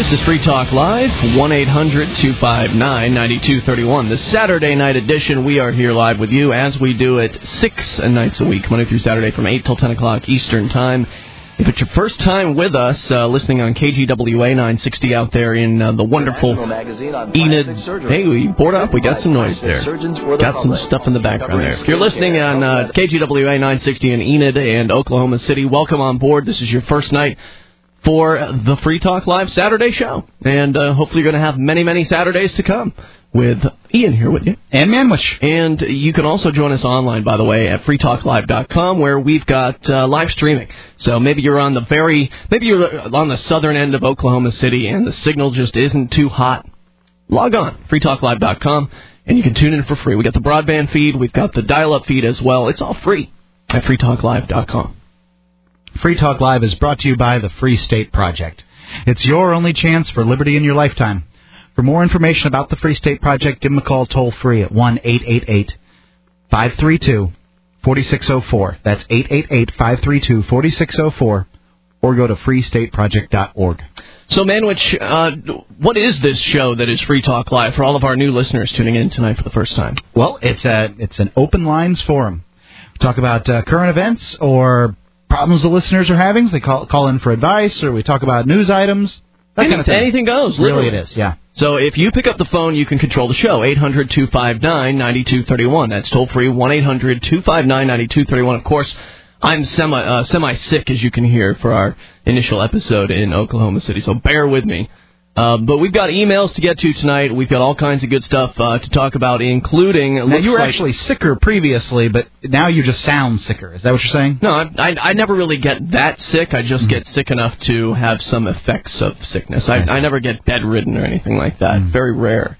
This is Free Talk Live, 1-800-259-9231. The Saturday night edition, we are here live with you as we do it 6 nights a week, Monday through Saturday from 8 till 10 o'clock Eastern Time. If it's your first time with us, listening on KGWA 960 out there in the wonderful Enid. Hey, we board up. We got some noise there. Got some stuff in the background there. If you're listening on KGWA 960 in Enid and Oklahoma City, welcome on board. This is your first night for the Free Talk Live Saturday show. And hopefully you're going to have many, many Saturdays to come with Ian here with you. And Manwich. And you can also join us online, by the way, at freetalklive.com, where we've got live streaming. So maybe you're on the southern end of Oklahoma City and the signal just isn't too hot. Log on, freetalklive.com, and you can tune in for free. We got the broadband feed. We've got the dial-up feed as well. It's all free at freetalklive.com. Free Talk Live is brought to you by the Free State Project. It's your only chance for liberty in your lifetime. For more information about the Free State Project, give them a call toll-free at 1-888-532-4604. That's 888-532-4604. Or go to freestateproject.org. So, Manwich, what is this show that is Free Talk Live for all of our new listeners tuning in tonight for the first time? Well, it's an open lines forum. We talk about current events or problems the listeners are having. They call in for advice, or we talk about news items. Kind of thing. Anything goes. Literally. Really it is, yeah. So if you pick up the phone, you can control the show, 800-259-9231. That's toll-free, 1-800-259-9231. Of course, I'm semi-sick, as you can hear, for our initial episode in Oklahoma City, so bear with me. But we've got emails to get to tonight. We've got all kinds of good stuff to talk about, including... Now, you were actually sicker previously, but now you just sound sicker. Is that what you're saying? No, I never really get that sick. I just get sick enough to have some effects of sickness. I never get bedridden or anything like that. Very rare.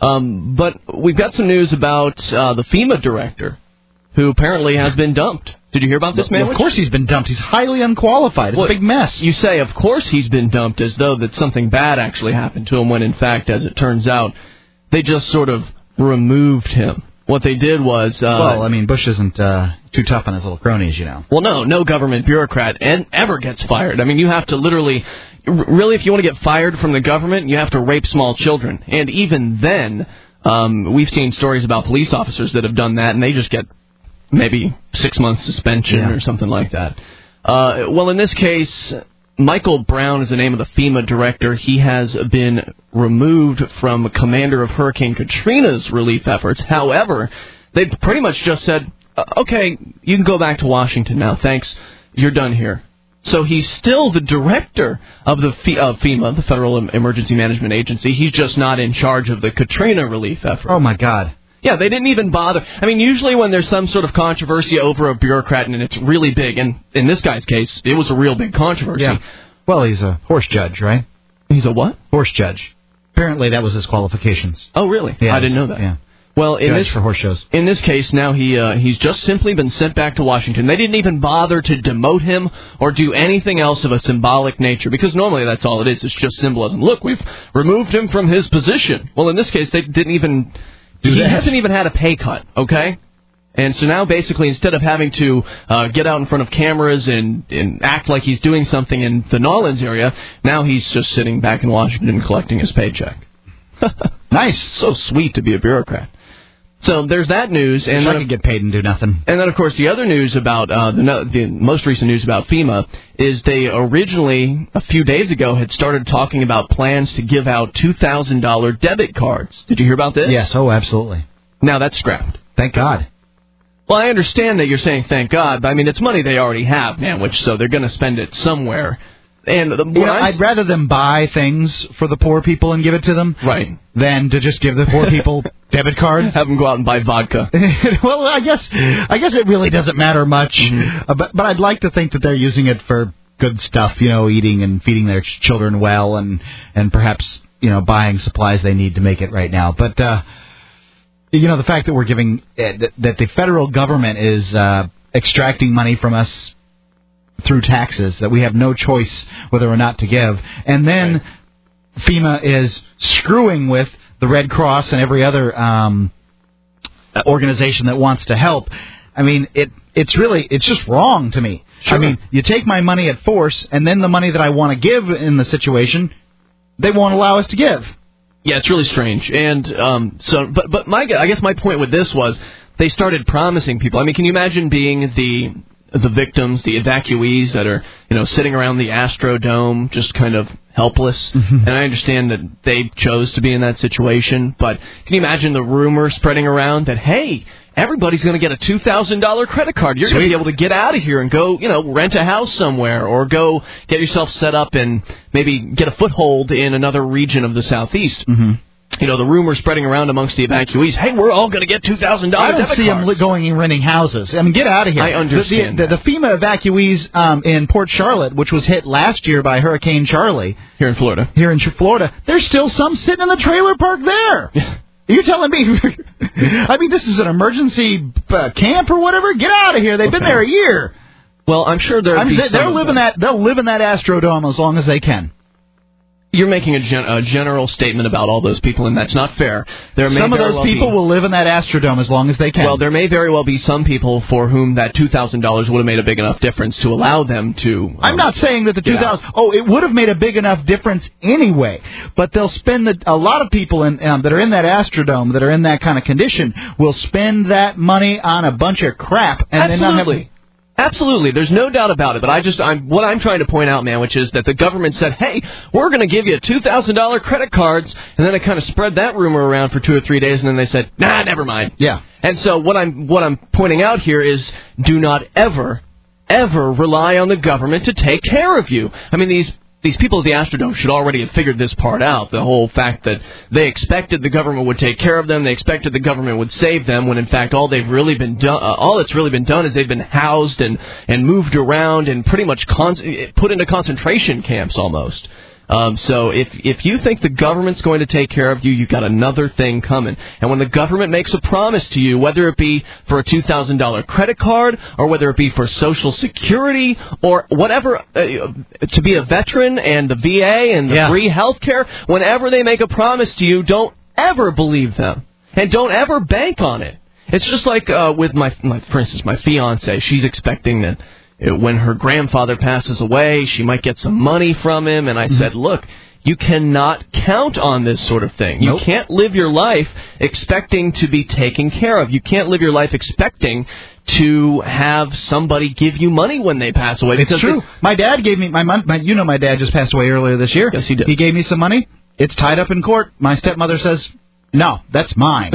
But we've got some news about the FEMA director, who apparently has been dumped. Did you hear about this, man? Well, of course he's been dumped. He's highly unqualified. It's a big mess. You say, of course he's been dumped, as though that something bad actually happened to him, when in fact, as it turns out, they just sort of removed him. What they did was... Bush isn't too tough on his little cronies, you know. Well, no government bureaucrat ever gets fired. I mean, you have to literally... Really, if you want to get fired from the government, you have to rape small children. And even then, we've seen stories about police officers that have done that, and they just get... maybe 6 months suspension or something like that. Well, in this case, Michael Brown is the name of the FEMA director. He has been removed from commander of Hurricane Katrina's relief efforts. However, they pretty much just said, okay, you can go back to Washington now. Thanks. You're done here. So he's still the director of the FEMA, the Federal Emergency Management Agency. He's just not in charge of the Katrina relief efforts. Oh, my God. Yeah, they didn't even bother. I mean, usually when there's some sort of controversy over a bureaucrat and it's really big, and in this guy's case, it was a real big controversy. Yeah. Well, he's a horse judge, right? He's a what? Horse judge. Apparently that was his qualifications. Oh, really? Yeah, I didn't know that. Yeah. Well, for horse shows. In this case, now he's just simply been sent back to Washington. They didn't even bother to demote him or do anything else of a symbolic nature, because normally that's all it is. It's just symbolism. Look, we've removed him from his position. Well, in this case, they didn't even... He hasn't even had a pay cut, okay? And so now, basically, instead of having to get out in front of cameras and act like he's doing something in the Nolens area, now he's just sitting back in Washington collecting his paycheck. Nice. So sweet to be a bureaucrat. So there's that news. And I could get paid and do nothing. And then, of course, the other news about, the most recent news about FEMA is they originally, a few days ago, had started talking about plans to give out $2,000 debit cards. Did you hear about this? Yes, absolutely. Now that's scrapped. Thank God. Well, I understand that you're saying thank God, but I mean, it's money they already have, so they're going to spend it somewhere. And I'd rather them buy things for the poor people and give it to them, right, than to just give the poor people debit cards. Have them go out and buy vodka. Well, I guess it really doesn't matter much, but I'd like to think that they're using it for good stuff, eating and feeding their children well, and perhaps buying supplies they need to make it right now. But the fact that we're giving that the federal government is extracting money from us through taxes, that we have no choice whether or not to give. And then FEMA is screwing with the Red Cross and every other organization that wants to help. I mean, it's just wrong to me. Sure. I mean, you take my money at force, and then the money that I want to give in the situation, they won't allow us to give. Yeah, it's really strange. And but I guess my point with this was they started promising people. I mean, can you imagine being the victims, the evacuees that are, sitting around the Astrodome just kind of helpless? And I understand that they chose to be in that situation, but can you imagine the rumor spreading around that, hey, everybody's going to get a $2,000 credit card. You're going to be able to get out of here and go, rent a house somewhere or go get yourself set up and maybe get a foothold in another region of the Southeast. The rumor spreading around amongst the evacuees, hey, we're all going to get $2,000 I don't see them going and renting houses. I mean, get out of here. I understand. The FEMA evacuees in Port Charlotte, which was hit last year by Hurricane Charlie. Here in Florida. There's still some sitting in the trailer park there. You're telling me, I mean, this is an emergency camp or whatever? Get out of here. They've been there a year. Well, I'm sure they'll live in that Astrodome as long as they can. You're making a general statement about all those people, and that's not fair. Some of those people will live in that Astrodome as long as they can. Well, there may very well be some people for whom that $2,000 would have made a big enough difference to allow them to... I'm not saying that the $2,000... Oh, it would have made a big enough difference anyway. But they'll spend... A lot of people that are in that Astrodome, that are in that kind of condition, will spend that money on a bunch of crap. And Absolutely. Absolutely, there's no doubt about it. But what I'm trying to point out, man, which is that the government said, "Hey, we're going to give you $2,000 credit cards," and then they kind of spread that rumor around for 2 or 3 days, and then they said, "Nah, never mind." Yeah. And so what I'm pointing out here is, do not ever rely on the government to take care of you. I mean, these people at the Astrodome should already have figured this part out, the whole fact that they expected the government would take care of them, they expected the government would save them, when in fact all that's really been done is they've been housed and moved around and pretty much put into concentration camps almost. So if you think the government's going to take care of you, you've got another thing coming. And when the government makes a promise to you, whether it be for a $2,000 credit card or whether it be for Social Security or whatever, to be a veteran and the VA and the free health care, whenever they make a promise to you, don't ever believe them. And don't ever bank on it. It's just like with for instance, my fiance. She's expecting that when her grandfather passes away, she might get some money from him. And I said, look, you cannot count on this sort of thing. You can't live your life expecting to be taken care of. You can't live your life expecting to have somebody give you money when they pass away. It's true. My dad gave me my dad just passed away earlier this year. Yes, he did. He gave me some money. It's tied up in court. My stepmother says, no, that's mine.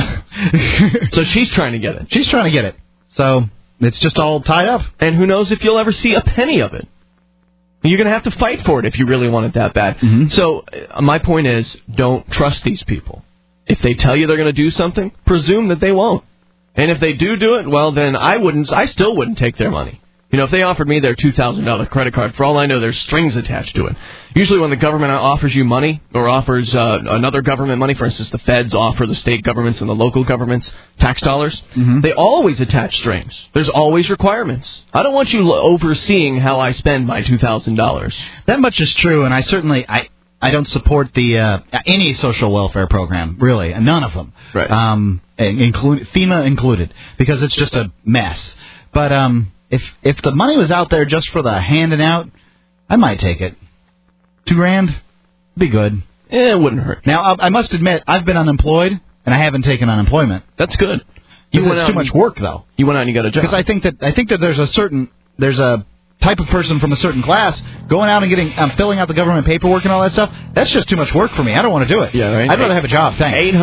So she's trying to get it. She's trying to get it. So it's just all tied up. And who knows if you'll ever see a penny of it. You're going to have to fight for it if you really want it that bad. So my point is, don't trust these people. If they tell you they're going to do something, presume that they won't. And if they do it, well, then I still wouldn't take their money. If they offered me their $2,000 credit card, for all I know, there's strings attached to it. Usually when the government offers you money or offers another government money, for instance, the feds offer the state governments and the local governments tax dollars, they always attach strings. There's always requirements. I don't want you overseeing how I spend my $2,000. That much is true, and I certainly... I don't support the any social welfare program, really, none of them, right? FEMA included, because it's just a mess. But if the money was out there just for the handing out, I might take it. $2,000, be good. It wouldn't hurt. Now I must admit, I've been unemployed and I haven't taken unemployment. That's good. It's too much work, though. You went out and you got a job. Because I think that there's a type of person from a certain class going out and getting filling out the government paperwork and all that stuff. That's just too much work for me. I don't want to do it. Yeah, right. I'd rather have a job. Thanks.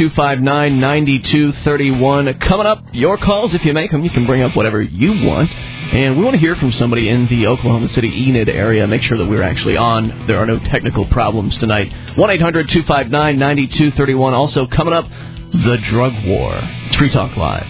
800-259-9231. Coming up, your calls, if you make them, you can bring up whatever you want. And we want to hear from somebody in the Oklahoma City, Enid area. Make sure that we're actually on. There are no technical problems tonight. 1-800-259-9231. Also coming up, the drug war. It's Free Talk Live.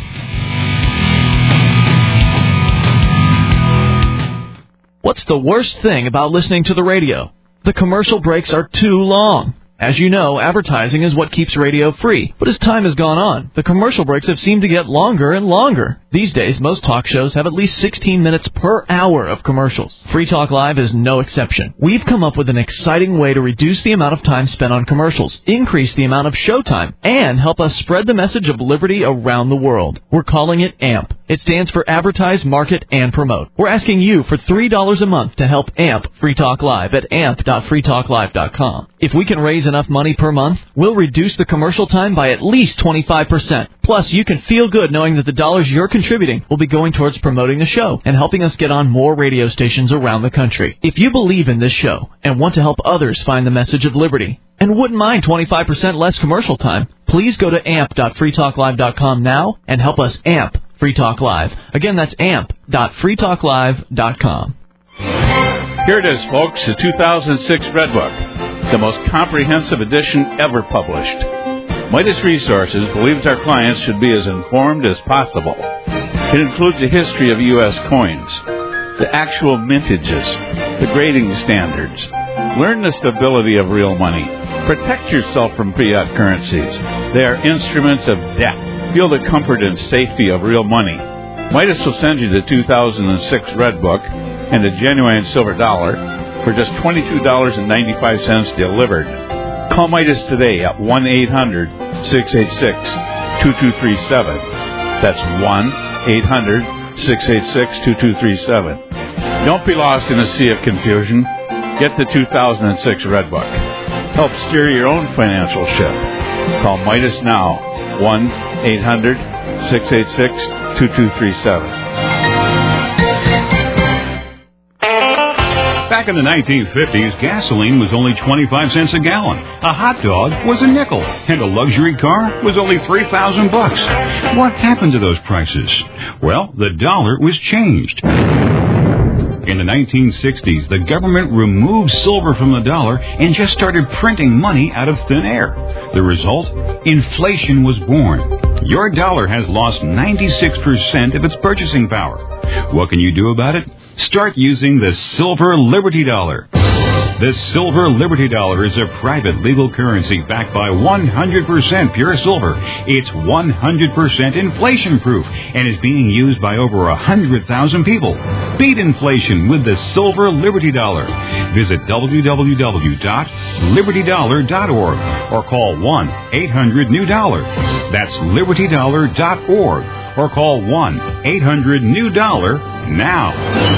What's the worst thing about listening to the radio? The commercial breaks are too long. As you know, advertising is what keeps radio free. But as time has gone on, the commercial breaks have seemed to get longer and longer. These days, most talk shows have at least 16 minutes per hour of commercials. Free Talk Live is no exception. We've come up with an exciting way to reduce the amount of time spent on commercials, increase the amount of show time, and help us spread the message of liberty around the world. We're calling it AMP. It stands for Advertise, Market, and Promote. We're asking you for $3 a month to help AMP Free Talk Live at amp.freetalklive.com. If we can raise enough money per month, we'll reduce the commercial time by at least 25%. Plus, you can feel good knowing that the dollars you're contributing will be going towards promoting the show and helping us get on more radio stations around the country. If you believe in this show and want to help others find the message of liberty and wouldn't mind 25% less commercial time, please go to amp.freetalklive.com now and help us amp Free Talk Live. Again, that's amp.freetalklive.com. Here it is, folks, the 2006 Red Book, the most comprehensive edition ever published. Midas Resources believes our clients should be as informed as possible. It includes a history of U.S. coins, the actual mintages, the grading standards. Learn the stability of real money. Protect yourself from fiat currencies. They are instruments of debt. Feel the comfort and safety of real money. Midas will send you the 2006 Red Book and a genuine silver dollar for just $22.95 delivered. Call Midas today at 1-800-686-2237. That's 1-800-686-2237. Don't be lost in a sea of confusion. Get the 2006 Red Book. Help steer your own financial ship. Call Midas now, 1-800-686-2237. Back in the 1950s, gasoline was only 25 cents a gallon. A hot dog was a nickel, and a luxury car was only $3,000. What happened to those prices? Well, the dollar was changed. In the 1960s, the government removed silver from the dollar and just started printing money out of thin air. The result? Inflation was born. Your dollar has lost 96% of its purchasing power. What can you do about it? Start using the Silver Liberty Dollar. The Silver Liberty Dollar is a private legal currency backed by 100% pure silver. It's 100% inflation-proof and is being used by over 100,000 people. Beat inflation with the Silver Liberty Dollar. Visit www.libertydollar.org or call 1-800-NEW-DOLLAR. That's libertydollar.org or call 1-800-NEW-DOLLAR now.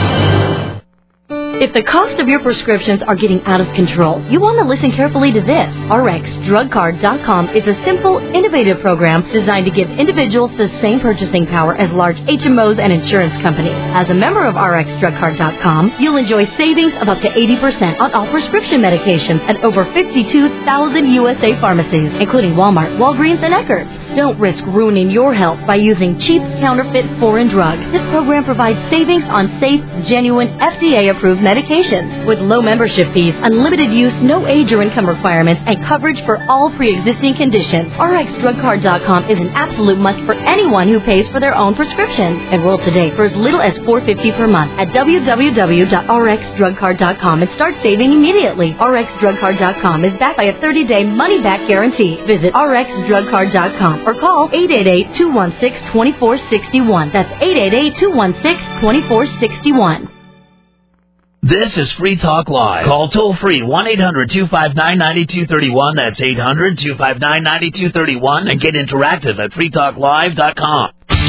If the cost of your prescriptions are getting out of control, you want to listen carefully to this. RxDrugCard.com is a simple, innovative program designed to give individuals the same purchasing power as large HMOs and insurance companies. As a member of RxDrugCard.com, you'll enjoy savings of up to 80% on all prescription medications at over 52,000 USA pharmacies, including Walmart, Walgreens, and Eckerd's. Don't risk ruining your health by using cheap, counterfeit foreign drugs. This program provides savings on safe, genuine, FDA-approved medications with low membership fees, unlimited use, no age or income requirements, and coverage for all pre-existing conditions. RxDrugCard.com is an absolute must for anyone who pays for their own prescriptions. Enroll today for as little as $4.50 per month at www.rxdrugcard.com and start saving immediately. RxDrugCard.com is backed by a 30-day money-back guarantee. Visit RxDrugCard.com or call 888-216-2461. That's 888-216-2461. This is Free Talk Live. Call toll-free 1-800-259-9231. That's 800-259-9231. And get interactive at freetalklive.com.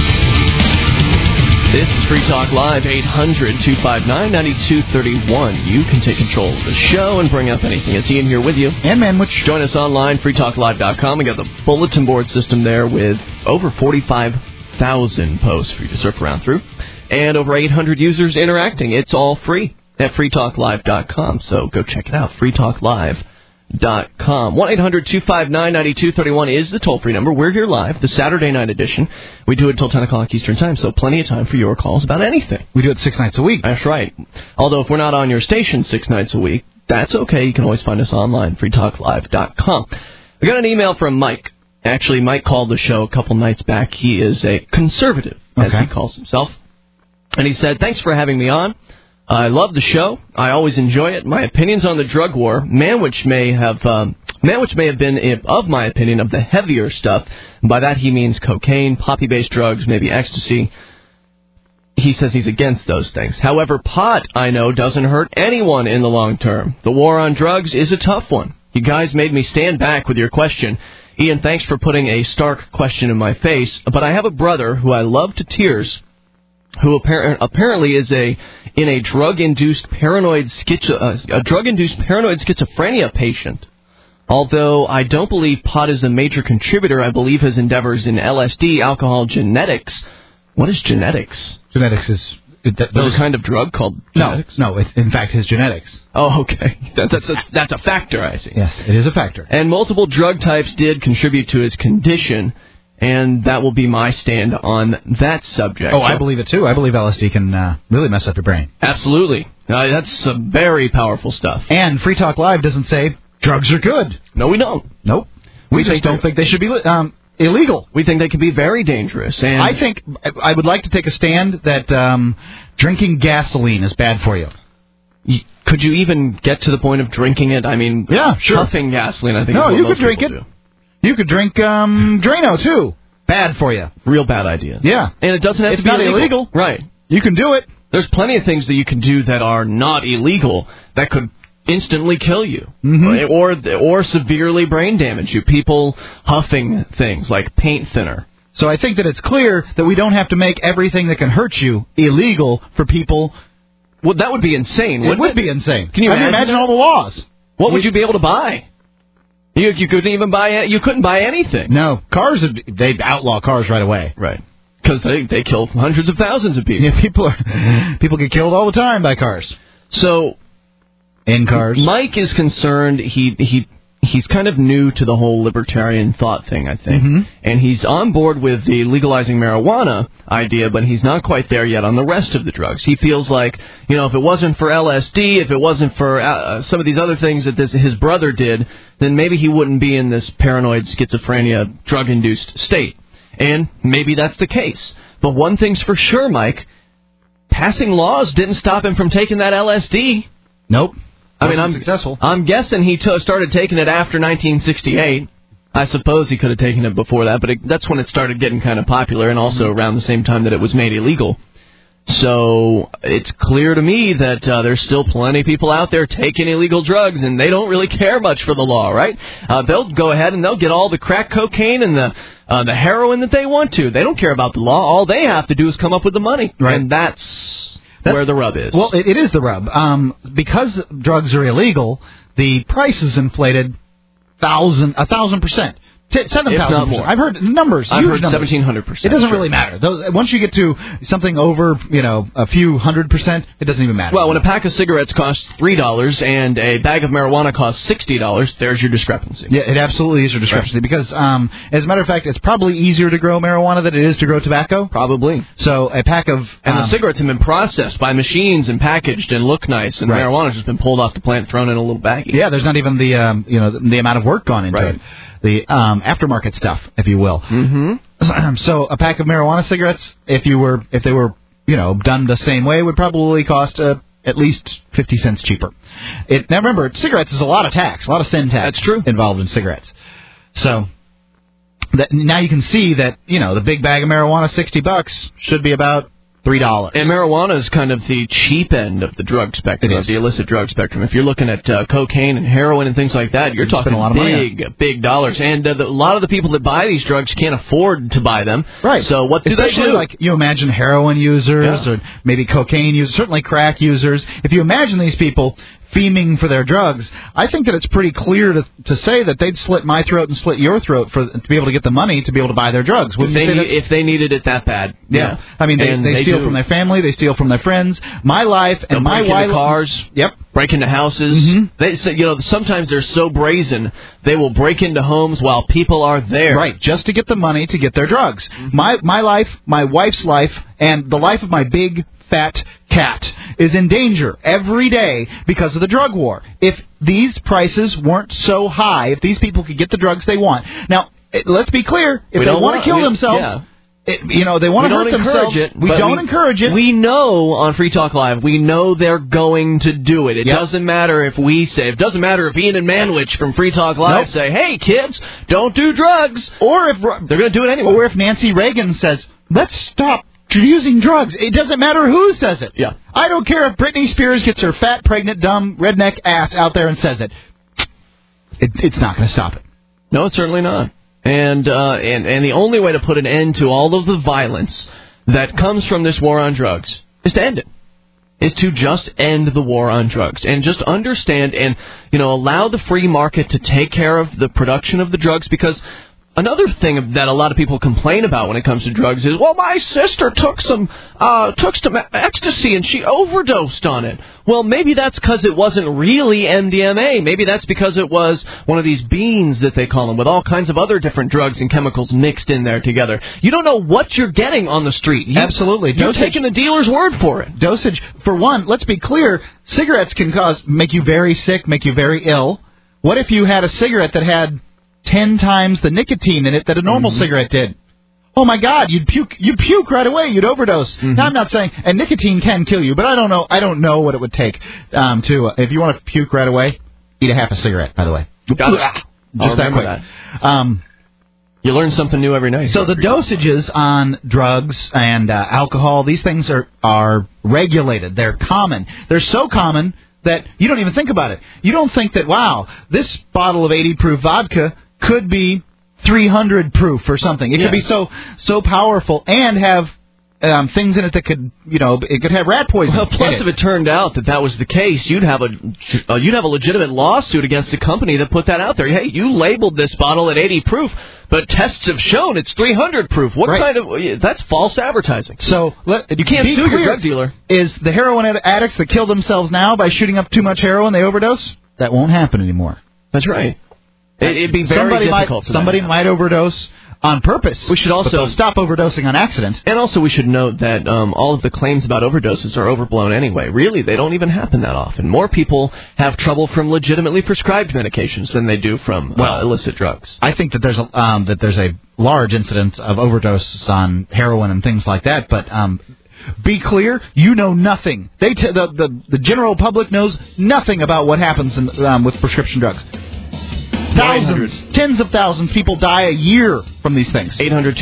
This is Free Talk Live, 800-259-9231. You can take control of the show and bring up anything. It's Ian here with you. And Manwich. Join us online, freetalklive.com. We got the bulletin board system there with over 45,000 posts for you to surf around through. And over 800 users interacting. It's all free at freetalklive.com. So go check it out, freetalklive.com. 1-800-259-9231 is the toll-free number. We're here live, the Saturday night edition. We do it until 10 o'clock Eastern Time, so plenty of time for your calls about anything. We do it 6 nights a week. That's right. Although if we're not on your station 6 nights a week, that's okay. You can always find us online, freetalklive.com. We got an email from Mike. Actually, Mike called the show a couple nights back. He is a conservative, as he calls himself. And he said, thanks for having me on. I love the show. I always enjoy it. My opinions on the drug war, Manwich may have been, of my opinion, of the heavier stuff. And by that he means cocaine, poppy-based drugs, maybe ecstasy. he says he's against those things. However, pot, I know, doesn't hurt anyone in the long term. The war on drugs is a tough one. You guys made me stand back with your question. Ian, thanks for putting a stark question in my face, but I have a brother who I love to tears who apparently is in a drug-induced paranoid schizophrenia patient. Although I don't believe pot is a major contributor, I believe his endeavors in LSD, alcohol, genetics. What is genetics? Genetics is... There's a kind of drug called genetics? No, it's in fact his genetics. Oh, okay. That's a factor, I see. Yes, it is a factor. And multiple drug types did contribute to his condition, and that will be my stand on that subject. Oh, I believe it too. I believe LSD can really mess up your brain. Absolutely. That's some very powerful stuff. And Free Talk Live doesn't say drugs are good. No, we don't. Nope. We just don't think they should be illegal. We think they can be very dangerous. And I think I would like to take a stand that drinking gasoline is bad for you. Could you even get to the point of drinking it? I mean, yeah, sure. Puffing gasoline, I think. No, is what you most could drink it. Do. You could drink Drano too. Bad for you. Real bad idea. Yeah, and it doesn't have to be not illegal. Right. You can do it. There's plenty of things that you can do that are not illegal that could instantly kill you, or severely brain damage you. People huffing things like paint thinner. So I think that it's clear that we don't have to make everything that can hurt you illegal for people. Well, that would be insane. It would be insane. Can you imagine all the laws? What would you be able to buy? You couldn't even buy. You couldn't buy anything. No, cars. They outlaw cars right away. Right. Because they kill hundreds of thousands of people. Yeah, people get killed all the time by cars. So. In cars. Mike is concerned. He's kind of new to the whole libertarian thought thing, I think. Mm-hmm. And he's on board with the legalizing marijuana idea, but he's not quite there yet on the rest of the drugs. He feels like, if it wasn't for LSD, if it wasn't for some of these other things that his brother did, then maybe he wouldn't be in this paranoid schizophrenia drug-induced state. And maybe that's the case. But one thing's for sure, Mike, passing laws didn't stop him from taking that LSD. Nope. I'm successful. I'm guessing he started taking it after 1968. I suppose he could have taken it before that, but that's when it started getting kind of popular, and also around the same time that it was made illegal. So it's clear to me that there's still plenty of people out there taking illegal drugs, and they don't really care much for the law, right? They'll go ahead and they'll get all the crack cocaine and the heroin that they want to. They don't care about the law. All they have to do is come up with the money, right. And that's where the rub is. Well, it is the rub. Because drugs are illegal, the price is inflated 1,000%. 7,000%. I've heard numbers. I've heard 1,700%. It doesn't really matter. Once you get to something over, a few 100%, it doesn't even matter. Well, when a pack of cigarettes costs $3 and a bag of marijuana costs $60, there's your discrepancy. Yeah, it absolutely is your discrepancy. Right. Because, as a matter of fact, it's probably easier to grow marijuana than it is to grow tobacco. Probably. So a pack of... And the cigarettes have been processed by machines and packaged and look nice, and marijuana's just been pulled off the plant, thrown in a little baggie. Yeah, there's not even the amount of work gone into it. The aftermarket stuff, if you will. Mm-hmm. So a pack of marijuana cigarettes, if they were done the same way, would probably cost at least 50 cents cheaper. Now remember, cigarettes is a lot of tax, a lot of sin tax. That's true. Involved in cigarettes. So now you can see that the big bag of marijuana, $60, should be about $3. And marijuana is kind of the cheap end of the drug spectrum, of the illicit drug spectrum. If you're looking at cocaine and heroin and things like that, you're talking a lot of big dollars. And a lot of the people that buy these drugs can't afford to buy them. Right. So what do they do? Like you imagine heroin users or maybe cocaine users, certainly crack users. If you imagine these people fiending for their drugs, I think that it's pretty clear to say that they'd slit my throat and slit your throat to be able to get the money to be able to buy their drugs. If they needed it that bad. Yeah. I mean, they steal from their family, they steal from their friends. My life and my wife. Cars. Yep. Break into houses. Mm-hmm. They say, sometimes they're so brazen, they will break into homes while people are there. Right, just to get the money to get their drugs. Mm-hmm. My life, my wife's life, and the life of my big fat cat is in danger every day because of the drug war. If these prices weren't so high, if these people could get the drugs they want. Now, let's be clear, if they want to kill themselves, they want to hurt themselves. We don't encourage it. We know on Free Talk Live, we know they're going to do it. It doesn't matter if we say, it doesn't matter if Ian and Manwich from Free Talk Live say, hey, kids, don't do drugs. Or if they're going to do it anyway. Or if Nancy Reagan says, let's stop using drugs. It doesn't matter who says it. Yeah. I don't care if Britney Spears gets her fat, pregnant, dumb, redneck ass out there and says it. It's not going to stop it. No, it's certainly not. And the only way to put an end to all of the violence that comes from this war on drugs is to end it. Is to just end the war on drugs and just understand and, allow the free market to take care of the production of the drugs, because another thing that a lot of people complain about when it comes to drugs is, well, my sister took some ecstasy and she overdosed on it. Well, maybe that's because it wasn't really MDMA. Maybe that's because it was one of these beans that they call them with all kinds of other different drugs and chemicals mixed in there together. You don't know what you're getting on the street. Absolutely. You're taking the dealer's word for it. Dosage, for one, let's be clear, cigarettes can make you very sick, make you very ill. What if you had a cigarette that had 10 times the nicotine in it that a normal cigarette did? Oh my God, you'd puke right away. You'd overdose. Mm-hmm. Now I'm not saying, and nicotine can kill you, but I don't know what it would take if you want to puke right away, eat a half a cigarette. By the way, just that quick. You learn something new every night. So the dosages on drugs and alcohol, these things are regulated. They're common. They're so common that you don't even think about it. You don't think that, wow, this bottle of 80 proof vodka could be 300 proof or something. It could be so powerful and have things in it that could, it could have rat poison. Well, plus if it turned out that was the case, you'd have a legitimate lawsuit against the company that put that out there. Hey, you labeled this bottle at 80 proof, but tests have shown it's 300 proof. What kind of that's false advertising. So you can't sue your drug dealer. Is the heroin addicts that kill themselves now by shooting up too much heroin, they overdose? That won't happen anymore. That's right. It'd be very difficult. Somebody might overdose on purpose. We should also stop overdosing on accident. And also we should note that all of the claims about overdoses are overblown anyway. Really, they don't even happen that often. More people have trouble from legitimately prescribed medications than they do from illicit drugs. I think that there's a large incidence of overdoses on heroin and things like that, but be clear, you know nothing. The general public knows nothing about what happens with prescription drugs. Thousands, tens of thousands of people die a year from these things.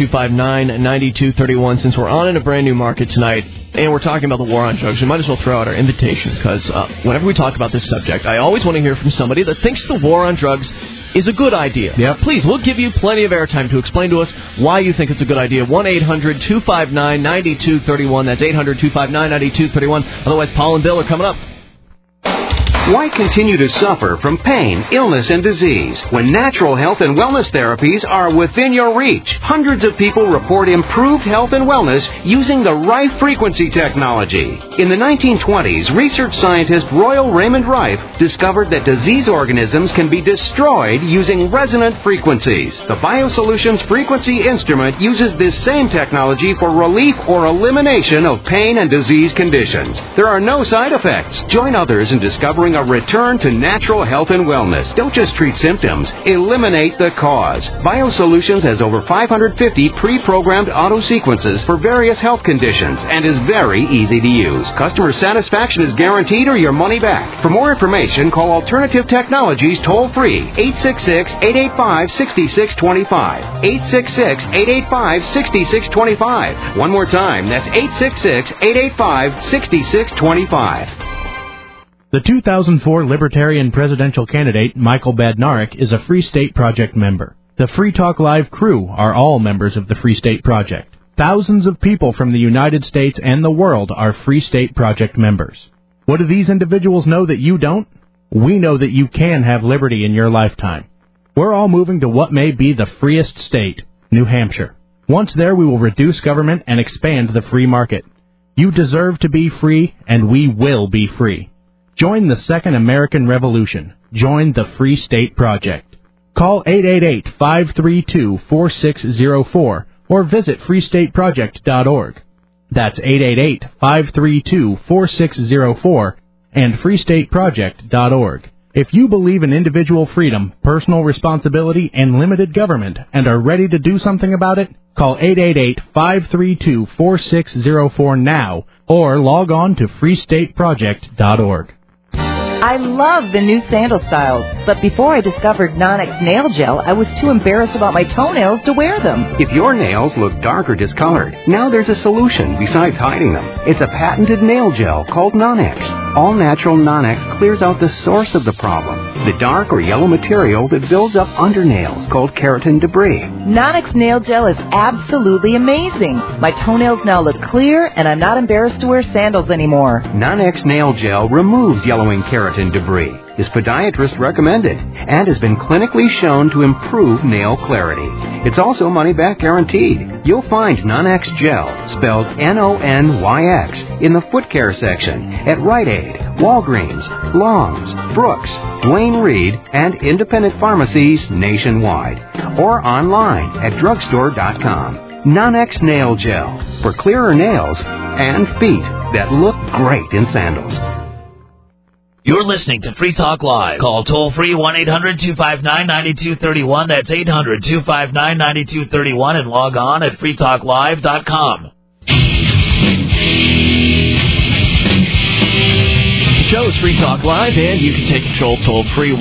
800-259-9231. Since we're on in a brand new market tonight, and we're talking about the war on drugs, we might as well throw out our invitation, because whenever we talk about this subject, I always want to hear from somebody that thinks the war on drugs is a good idea. Yep. Please, we'll give you plenty of airtime to explain to us why you think it's a good idea. 1-800-259-9231. That's 800-259-9231. Otherwise, Paul and Bill are coming up. Why continue to suffer from pain, illness, and disease when natural health and wellness therapies are within your reach? Hundreds of people report improved health and wellness using the Rife frequency technology. In the 1920s, research scientist Royal Raymond Rife discovered that disease organisms can be destroyed using resonant frequencies. The BioSolutions frequency instrument uses this same technology for relief or elimination of pain and disease conditions. There are no side effects. Join others in discovering a return to natural health and wellness. Don't just treat symptoms. Eliminate the cause. BioSolutions has over 550 pre-programmed auto-sequences for various health conditions and is very easy to use. Customer satisfaction is guaranteed or your money back. For more information, call Alternative Technologies toll-free 866-885-6625. 866-885-6625. One more time, that's 866-885-6625. The 2004 Libertarian presidential candidate, Michael Badnarik, is a Free State Project member. The Free Talk Live crew are all members of the Free State Project. Thousands of people from the United States and the world are Free State Project members. What do these individuals know that you don't? We know that you can have liberty in your lifetime. We're all moving to what may be the freest state, New Hampshire. Once there, we will reduce government and expand the free market. You deserve to be free, and we will be free. Join the Second American Revolution. Join the Free State Project. Call 888-532-4604 or visit freestateproject.org. That's 888-532-4604 and freestateproject.org. If you believe in individual freedom, personal responsibility, and limited government and are ready to do something about it, call 888-532-4604 now or log on to freestateproject.org. I love the new sandal styles, but before I discovered Non-X Nail Gel, I was too embarrassed about my toenails to wear them. If your nails look dark or discolored, now there's a solution besides hiding them. It's a patented nail gel called Non-X. All-natural Non-X clears out the source of the problem, the dark or yellow material that builds up under nails called keratin debris. Non-X Nail Gel is absolutely amazing. My toenails now look clear, and I'm not embarrassed to wear sandals anymore. Non-X Nail Gel removes yellowing keratin debris, is podiatrist recommended, and has been clinically shown to improve nail clarity. It's also money-back guaranteed. You'll find Non-X Gel, spelled Nonyx, in the foot care section at Rite Aid, Walgreens, Long's, Brooks, Duane Reade, and independent pharmacies nationwide, or online at drugstore.com. Non-X Nail Gel for clearer nails and feet that look great in sandals. You're listening to Free Talk Live. Call toll-free 1-800-259-9231. That's 800-259-9231 and log on at freetalklive.com. The show is Free Talk Live, and you can take control toll-free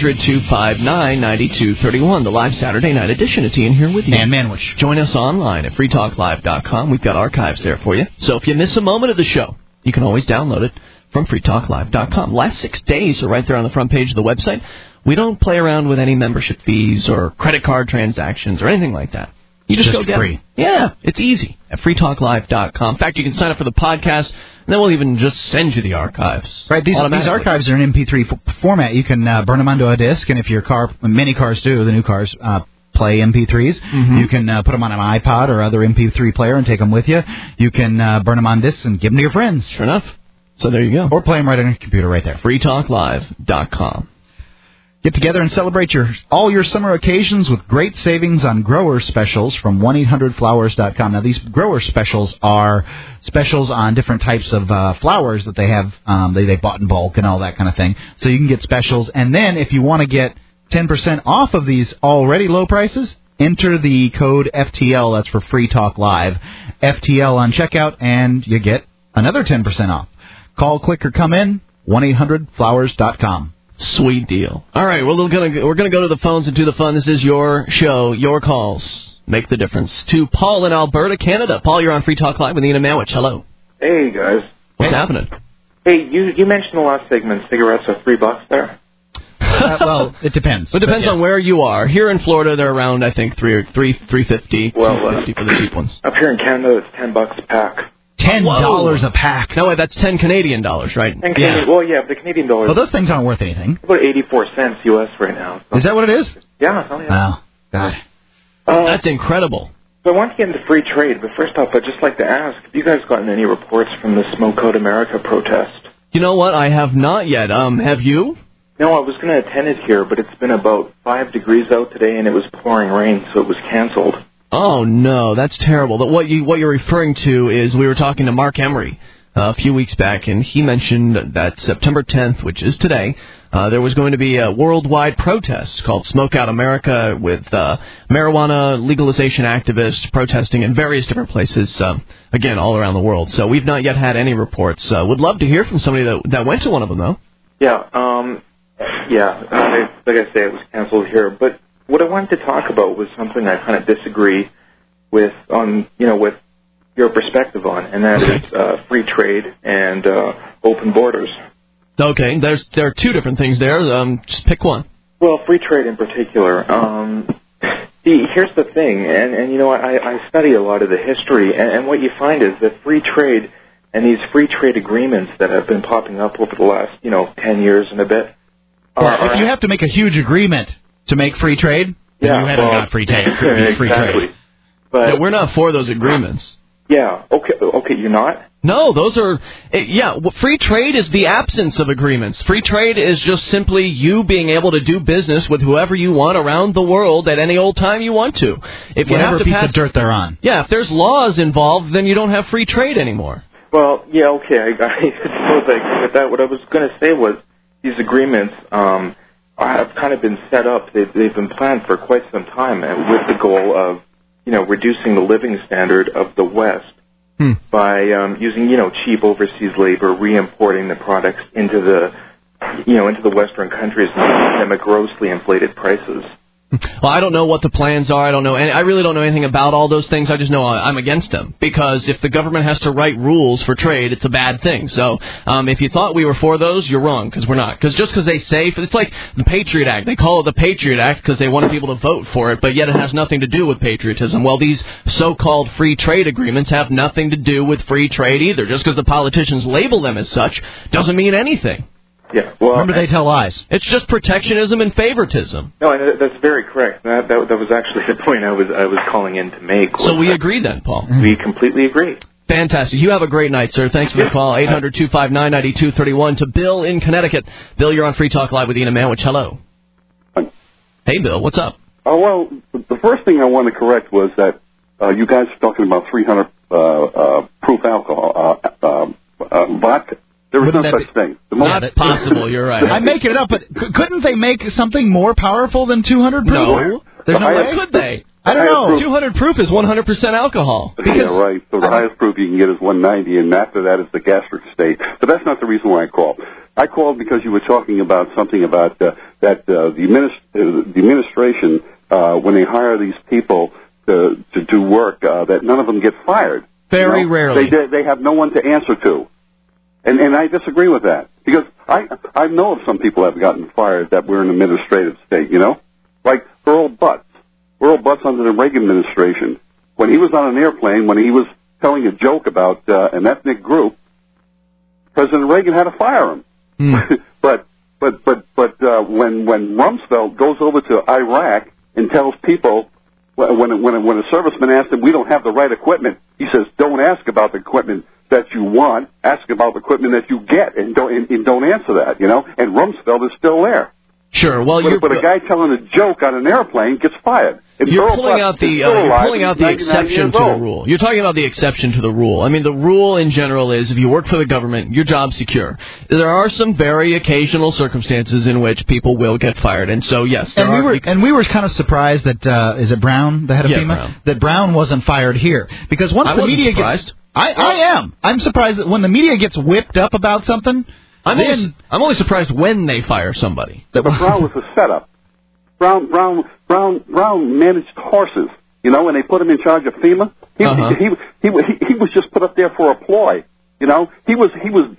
1-800-259-9231. The live Saturday night edition. It's Ian here with you. And Manwich. Join us online at freetalklive.com. We've got archives there for you. So if you miss a moment of the show, you can always download it from freetalklive.com. Last 6 days are right there on the front page of the website. We don't play around with any membership fees or credit card transactions or anything like that. You just go get free. it. Yeah, it's easy at freetalklive.com. In fact, you can sign up for the podcast, and then we'll even just send you the archives. Right, these archives are in MP3 format. You can burn them onto a disc, and if your car, many cars do, the new cars, play MP3s. Mm-hmm. You can put them on an iPod or other MP3 player and take them with you. You can burn them on discs and give them to your friends. Sure enough. So there you go. Or play them right on your computer right there. freetalklive.com. Get together and celebrate all your summer occasions with great savings on grower specials from 1-800-Flowers.com. Now, these grower specials are specials on different types of flowers that they have. They bought in bulk and all that kind of thing. So you can get specials. And then if you want to get 10% off of these already low prices, enter the code FTL. That's for Free Talk Live. FTL on checkout, and you get another 10% off. Call, click, or come in, 1-800-Flowers.com. Sweet deal. All right, well, we're gonna go to the phones and do the fun. This is your show, your calls. Make the difference. To Paul in Alberta, Canada. Paul, you're on Free Talk Live with Ian and Manwich. Hello. Hey, guys. What's happening? Hey, you mentioned in the last segment cigarettes are $3 there. Well, it depends. It depends on where you are. Here in Florida, they're around, I think, $3.50. Well, $3.50 for the cheap ones. Up here in Canada, it's $10 a pack. $10 a pack. No, that's 10 Canadian dollars, right? Yeah. Well, yeah, the Canadian dollars. Well, those things aren't worth anything. About 84 cents U.S. right now. So. Is that what it is? Yeah. Oh, yeah. Wow. God. That's incredible. So I want to get into free trade, but first off, I'd just like to ask, have you guys gotten any reports from the Smoke Out America protest? You know what? I have not yet. Have you? No, I was going to attend it here, but it's been about 5 degrees out today, and it was pouring rain, so it was canceled. Oh, no, that's terrible. What you're referring to is we were talking to Mark Emery a few weeks back, and he mentioned that September 10th, which is today, there was going to be a worldwide protest called Smoke Out America with marijuana legalization activists protesting in various different places, again, all around the world. So we've not yet had any reports. Would love to hear from somebody that went to one of them, though. Yeah, like I say, it was canceled here, but what I wanted to talk about was something I kind of disagree with with your perspective on, and that is free trade and open borders. Okay, there are two different things there. Just pick one. Well, free trade in particular. Here's the thing, and you know what, I study a lot of the history, and what you find is that free trade and these free trade agreements that have been popping up over the last 10 years and a bit. If you have to make a huge agreement to make free trade, then you haven't got free trade. Exactly. But we're not for those agreements. Yeah. Okay. You're not? No, those are. Free trade is the absence of agreements. Free trade is just simply you being able to do business with whoever you want around the world at any old time you want to. If you whatever have to piece of dirt they're on. Yeah. If there's laws involved, then you don't have free trade anymore. Well, yeah. Okay. I suppose I agree with that. What I was going to say was these agreements have kind of been set up. They've been planned for quite some time, and with the goal of reducing the living standard of the West by using cheap overseas labor, re-importing the products into the into the Western countries and giving them at grossly inflated prices. Well, I don't know what the plans are. I don't know, and I really don't know anything about all those things. I just know I'm against them because if the government has to write rules for trade, it's a bad thing. So if you thought we were for those, you're wrong because we're not. Because just because they say it's like the Patriot Act, they call it the Patriot Act because they wanted people to vote for it, but yet it has nothing to do with patriotism. Well, these so-called free trade agreements have nothing to do with free trade either. Just because the politicians label them as such doesn't mean anything. Yeah, well, remember they tell lies. It's just protectionism and favoritism. No, and that's very correct. That was actually the point I was calling in to make. So we agree then, Paul. We completely agree. Fantastic. You have a great night, sir. Thanks for the call. 800-259-9231 to Bill in Connecticut. Bill, you're on Free Talk Live with Ian and Manwich. Hello. Hey, Bill. What's up? Oh, well, the first thing I want to correct was that you guys are talking about 300 proof alcohol vodka. There was no such thing. Not possible, you're right. I'm making it up, but couldn't they make something more powerful than 200 proof? No. There's no way? Could they? I don't know. 200 proof is 100% alcohol. Yeah, right. So the highest proof you can get is 190, and after that is the gastric state. But that's not the reason why I called. I called because you were talking about something about the administration, when they hire these people to do work, that none of them get fired. Very rarely. They have no one to answer to. And I disagree with that because I know of some people that have gotten fired that were in administrative state, like Earl Butz. Earl Butz under the Reagan administration, when he was on an airplane, when he was telling a joke about an ethnic group, President Reagan had to fire him. But when Rumsfeld goes over to Iraq and tells people, when a serviceman asks him, we don't have the right equipment, he says, don't ask about the equipment that you want, ask about the equipment that you get, and don't answer that, And Rumsfeld is still there. Sure. Well, but a guy telling a joke on an airplane gets fired. You're pulling out the exception to the rule. You're talking about the exception to the rule. I mean, the rule in general is if you work for the government, your job's secure. There are some very occasional circumstances in which people will get fired, and so yes, we were kind of surprised that is it Brown, the head of FEMA, Brown. That Brown wasn't fired here because once the media gets, I am. I'm surprised that when the media gets whipped up about something. I'm only surprised when they fire somebody. But Brown was a setup. Brown managed horses, and they put him in charge of FEMA. He was just put up there for a ploy, He was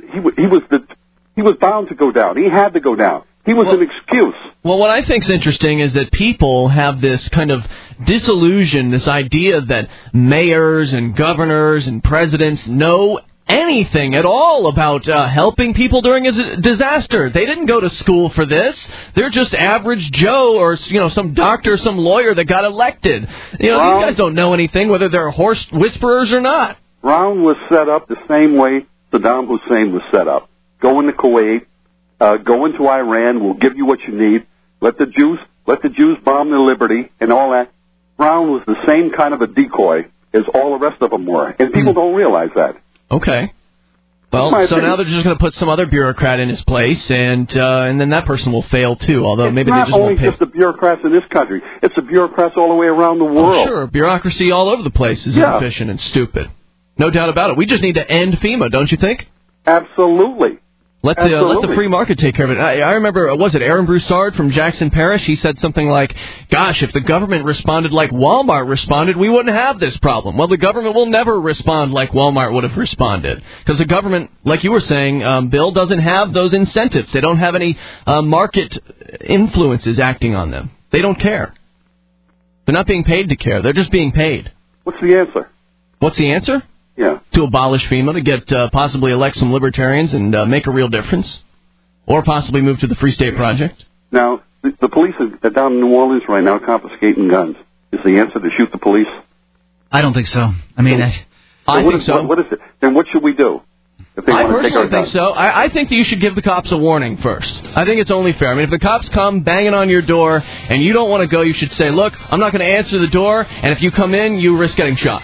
bound to go down. He had to go down. He was an excuse. Well, what I think's interesting is that people have this kind of disillusion, this idea that mayors and governors and presidents know anything at all about helping people during a disaster. They didn't go to school for this. They're just average Joe or some doctor, some lawyer that got elected. These guys don't know anything, whether they're horse whisperers or not. Brown was set up the same way Saddam Hussein was set up. Go into Kuwait, go into Iran. We'll give you what you need. Let the Jews bomb their liberty and all that. Brown was the same kind of a decoy as all the rest of them were, and people don't realize that. Okay. Well, so now they're just going to put some other bureaucrat in his place, and then that person will fail too. Although maybe they just won't pay. It's not only just the bureaucrats in this country; it's the bureaucrats all the way around the world. Oh, sure, bureaucracy all over the place is inefficient and stupid. No doubt about it. We just need to end FEMA, don't you think? Absolutely. Let the free market take care of it. I remember, was it Aaron Broussard from Jackson Parish? He said something like, gosh, if the government responded like Walmart responded, we wouldn't have this problem. Well, the government will never respond like Walmart would have responded. Because the government, like you were saying, Bill, doesn't have those incentives. They don't have any market influences acting on them. They don't care. They're not being paid to care. They're just being paid. What's the answer? What's the answer? Yeah. To abolish FEMA, to get possibly elect some libertarians and make a real difference, or possibly move to the Free State Project. Now, the police are down in New Orleans right now confiscating guns. Is the answer to shoot the police? I don't think so. I mean, I think so. What is it? Then what should we do? I personally think so. I think that you should give the cops a warning first. I think it's only fair. I mean, if the cops come banging on your door and you don't want to go, you should say, look, I'm not going to answer the door, and if you come in, you risk getting shot.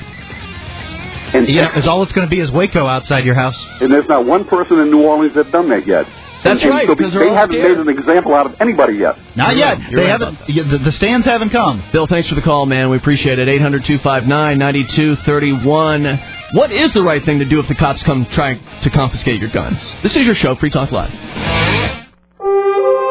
And because all it's going to be is Waco outside your house. And there's not one person in New Orleans that's done that yet. That's right, because they haven't made an example out of anybody yet. Not yet. They haven't. The stands haven't come. Bill, thanks for the call, man. We appreciate it. 800-259-9231. What is the right thing to do if the cops come trying to confiscate your guns? This is your show, Free Talk Live.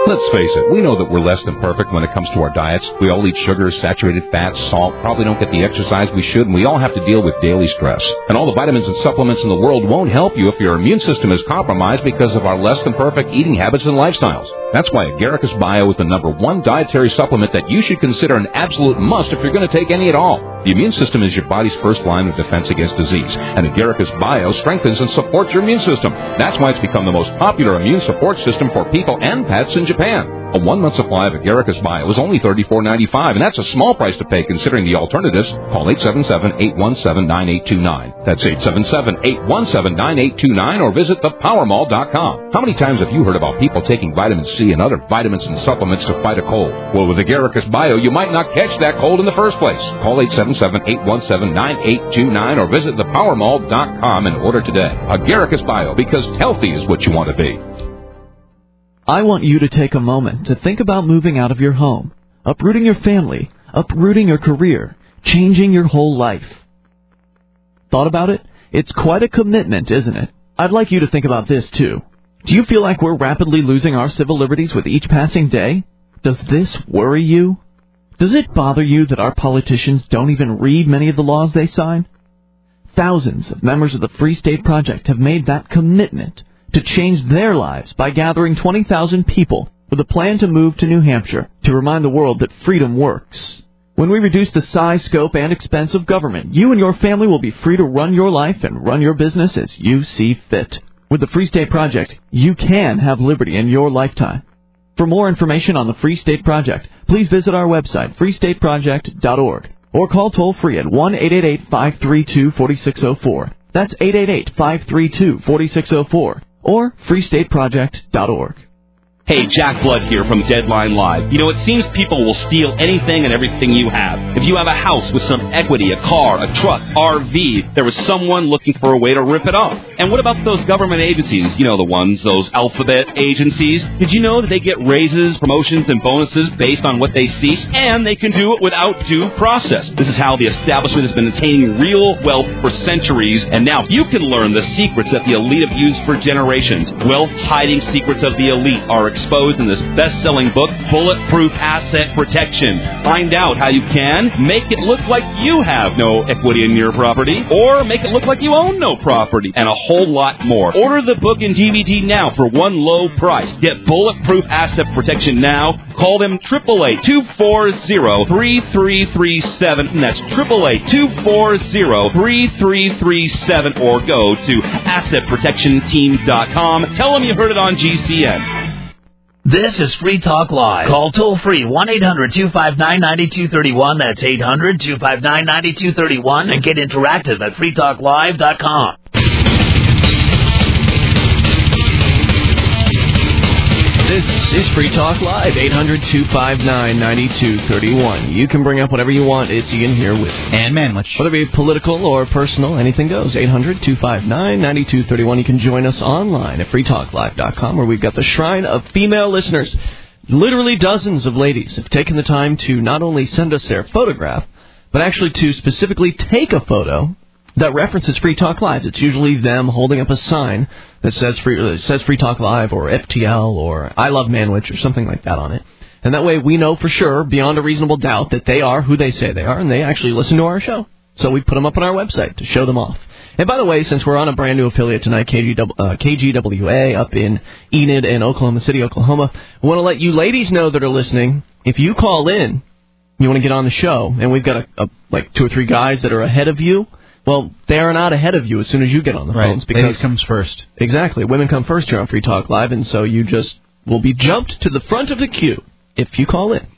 Let's face it, we know that we're less than perfect when it comes to our diets. We all eat sugar, saturated fats, salt, probably don't get the exercise we should, and we all have to deal with daily stress. And all the vitamins and supplements in the world won't help you if your immune system is compromised because of our less than perfect eating habits and lifestyles. That's why Agaricus Bio is the #1 dietary supplement that you should consider an absolute must if you're going to take any at all. The immune system is your body's first line of defense against disease, and Agaricus Bio strengthens and supports your immune system. That's why it's become the most popular immune support system for people and pets in Japan. A 1-month supply of Agaricus Bio is only $34.95, and that's a small price to pay considering the alternatives. Call 877-817-9829. That's 877-817-9829, or visit thepowermall.com. How many times have you heard about people taking vitamin C and other vitamins and supplements to fight a cold? Well, with Agaricus Bio, you might not catch that cold in the first place. Call 877-817-9829, or visit thepowermall.com and order today. Agaricus Bio, because healthy is what you want to be. I want you to take a moment to think about moving out of your home, uprooting your family, uprooting your career, changing your whole life. Thought about it? It's quite a commitment, isn't it? I'd like you to think about this, too. Do you feel like we're rapidly losing our civil liberties with each passing day? Does this worry you? Does it bother you that our politicians don't even read many of the laws they sign? Thousands of members of the Free State Project have made that commitment to change their lives by gathering 20,000 people with a plan to move to New Hampshire to remind the world that freedom works. When we reduce the size, scope, and expense of government, you and your family will be free to run your life and run your business as you see fit. With the Free State Project, you can have liberty in your lifetime. For more information on the Free State Project, please visit our website, freestateproject.org, or call toll-free at 1-888-532-4604. That's 888-532-4604. or freestateproject.org. Hey, Jack Blood here from Deadline Live. You know, it seems people will steal anything and everything you have. If you have a house with some equity, a car, a truck, RV, there was someone looking for a way to rip it off. And what about those government agencies? You know the ones, those alphabet agencies. Did you know that they get raises, promotions, and bonuses based on what they see? And they can do it without due process. This is how the establishment has been attaining real wealth for centuries. And now you can learn the secrets that the elite have used for generations. Wealth-hiding secrets of the elite are exposed in this best-selling book, Bulletproof Asset Protection. Find out how you can make it look like you have no equity in your property, or make it look like you own no property, and a whole lot more. Order the book and DVD now for one low price. Get Bulletproof Asset Protection now. Call them 888-240-3337, and that's 888-240-3337, or go to AssetProtectionTeam.com. Tell them you heard it on GCN. This is Free Talk Live. Call toll-free 1-800-259-9231. That's 800-259-9231. And get interactive at freetalklive.com. This is Free Talk Live, 800-259-9231. You can bring up whatever you want. It's Ian here with Ann Manwich. Whether it be political or personal, anything goes. 800-259-9231. You can join us online at freetalklive.com, where we've got the Shrine of Female Listeners. Literally dozens of ladies have taken the time to not only send us their photograph, but actually to specifically take a photo that references Free Talk Live. It's usually them holding up a sign that says Free Talk Live or FTL or I Love Manwich or something like that on it. And that way we know for sure, beyond a reasonable doubt, that they are who they say they are, and they actually listen to our show. So we put them up on our website to show them off. And by the way, since we're on a brand new affiliate tonight, KGWA up in Enid and Oklahoma City, Oklahoma, I want to let you ladies know that are listening, if you call in, you want to get on the show, and we've got like 2 or 3 guys that are ahead of you, well, they are not ahead of you as soon as you get on the phones. Because ladies comes first. Exactly. Women come first here on Free Talk Live, and so you just will be jumped to the front of the queue if you call in.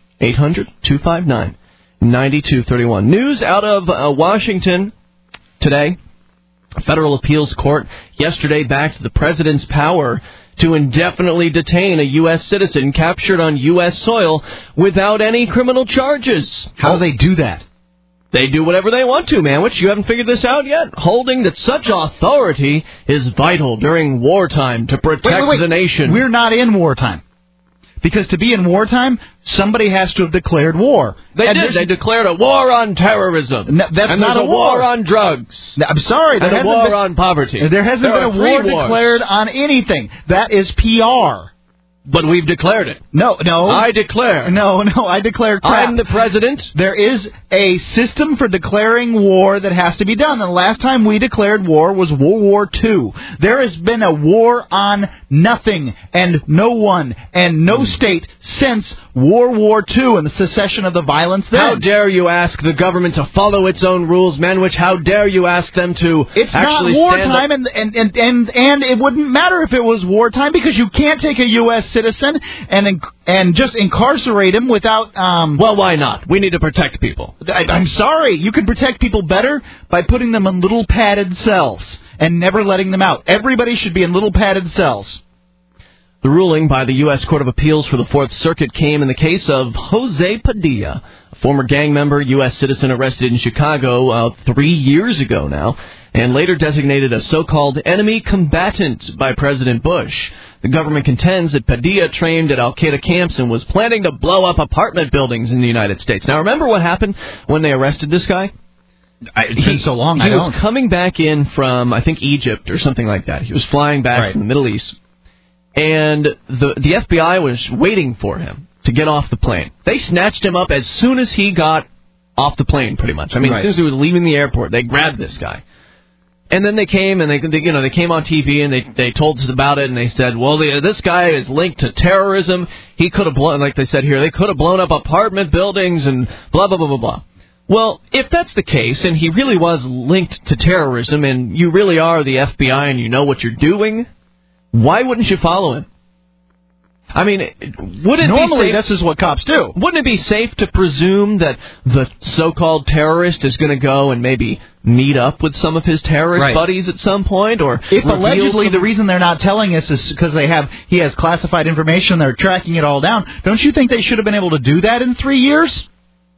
800-259-9231. News out of Washington today. A federal appeals court yesterday backed the president's power to indefinitely detain a U.S. citizen captured on U.S. soil without any criminal charges. How do they do that? They do whatever they want to, man. Which you haven't figured this out yet? Holding that such authority is vital during wartime to protect the nation. We're not in wartime. Because to be in wartime, somebody has to have declared war. They did. They declared a war on terrorism. That's not a war on drugs. I'm sorry. And a war on poverty. There hasn't been a war declared on anything. That is PR. But we've declared it. No. I declare. No, I declare crap. I'm the president. There is a system for declaring war that has to be done. And the last time we declared war was World War II. There has been a war on nothing and no one and no state since World War II and the cessation of the violence then. How dare you ask the government to follow its own rules, Manwich? How dare you ask them to It's actually not wartime, and it wouldn't matter if it was wartime, because you can't take a U.S. citizen and just incarcerate him without... Well, why not? We need to protect people. I'm sorry. You can protect people better by putting them in little padded cells and never letting them out. Everybody should be in little padded cells. The ruling by the U.S. Court of Appeals for the Fourth Circuit came in the case of Jose Padilla, a former gang member, U.S. citizen arrested in Chicago 3 years ago now, and later designated a so-called enemy combatant by President Bush. The government contends that Padilla trained at al-Qaeda camps and was planning to blow up apartment buildings in the United States. Now, remember what happened when they arrested this guy? It's been so long, He was coming back in from, I think, Egypt or something like that. He was flying back from the Middle East. And the FBI was waiting for him to get off the plane. They snatched him up as soon as he got off the plane, pretty much. I mean, as soon as he was leaving the airport, they grabbed this guy. And then they came and they came on TV and they told us about it, and they said, well, this guy is linked to terrorism. He could have blown, like they said here, they could have blown up apartment buildings and blah, blah, blah, blah, blah. Well, if that's the case, and he really was linked to terrorism, and you really are the FBI and you know what you're doing, why wouldn't you follow him? I mean, would it normally be safe, this is what cops do. Wouldn't it be safe to presume that the so-called terrorist is going to go and maybe meet up with some of his terrorist buddies at some point, or if allegedly the reason they're not telling us is because he has classified information, they're tracking it all down? Don't you think they should have been able to do that in 3 years?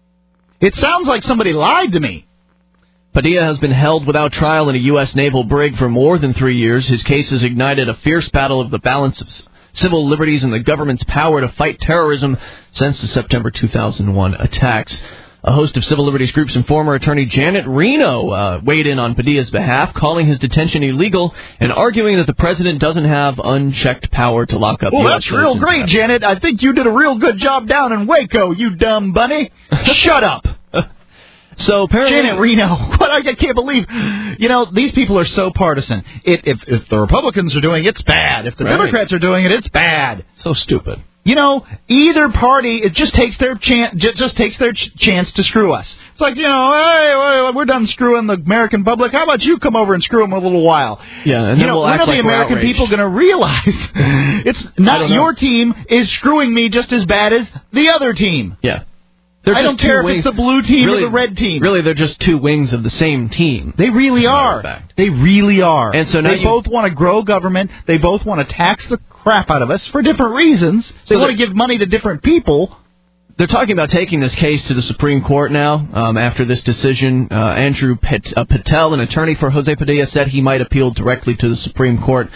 It sounds like somebody lied to me. Padilla has been held without trial in a U.S. naval brig for more than 3 years. His case has ignited a fierce battle of the balance of civil liberties and the government's power to fight terrorism since the September 2001 attacks. A host of civil liberties groups and former attorney Janet Reno weighed in on Padilla's behalf, calling his detention illegal and arguing that the president doesn't have unchecked power to lock up U.S. That's real great, Janet. I think you did a real good job down in Waco, you dumb bunny. Shut up. So apparently, Janet Reno, what I can't believe. These people are so partisan. If the Republicans are doing it, it's bad. If the Democrats are doing it, it's bad. So stupid. Either party just takes their chance to screw us. It's like, hey, we're done screwing the American public. How about you come over and screw them a little while? Yeah, and then we'll when act are like the American outraged. people going to realize it's not your team is screwing me just as bad as the other team? Yeah. I don't care if it's the blue team or the red team. Really, they're just two wings of the same team. They really are. They really are. And so now they both want to grow government. They both want to tax the crap out of us for different reasons. They want to give money to different people. They're talking about taking this case to the Supreme Court now. After this decision, Andrew Patel, an attorney for Jose Padilla, said he might appeal directly to the Supreme Court.